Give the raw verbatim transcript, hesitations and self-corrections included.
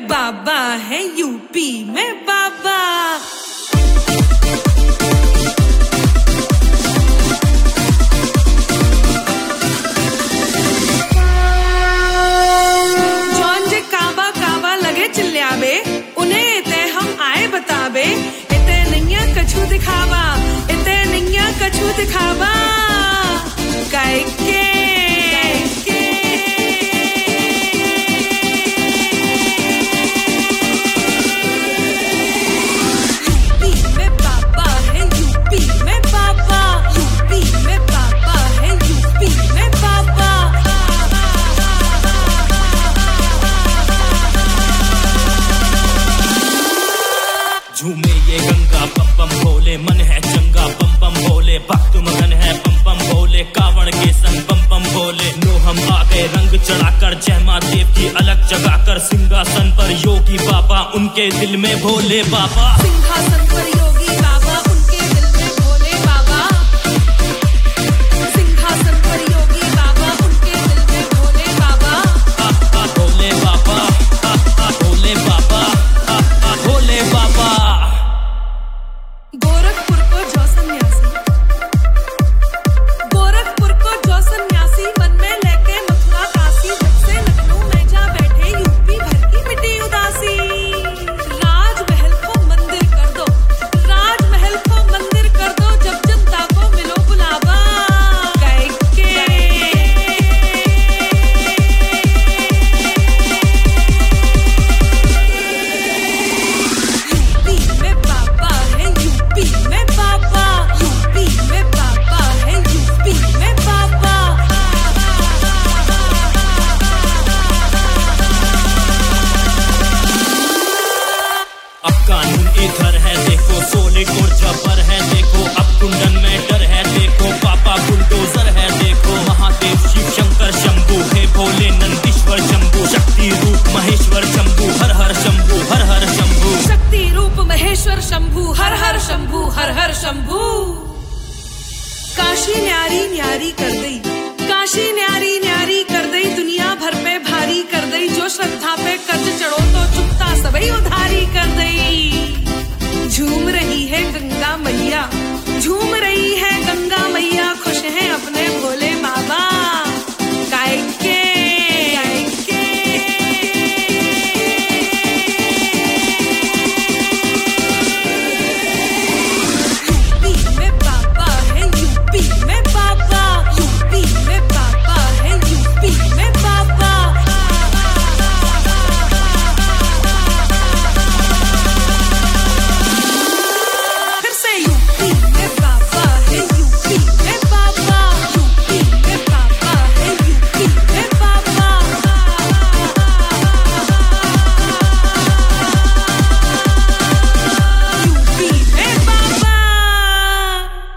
में बाबा है, यूपी में बाबा। जौन जे काबा काबा लगे चिल्लावे, उन्हें ते हम आए बतावे। इते नैया कछु दिखावा, इते नैया कछु दिखावा। काय के झूमे ये गंगा बम बम भोले, मन है चंगा बम बम भोले, भक्त मगन है बम बम भोले, कावड़ के संग बम बम भोले। लो हम आ गए रंग चढ़ाकर, जय मां देव की अलग जगाकर, सिंहासन पर योगी बाबा, उनके दिल में भोले बाबा। सिंहासन पर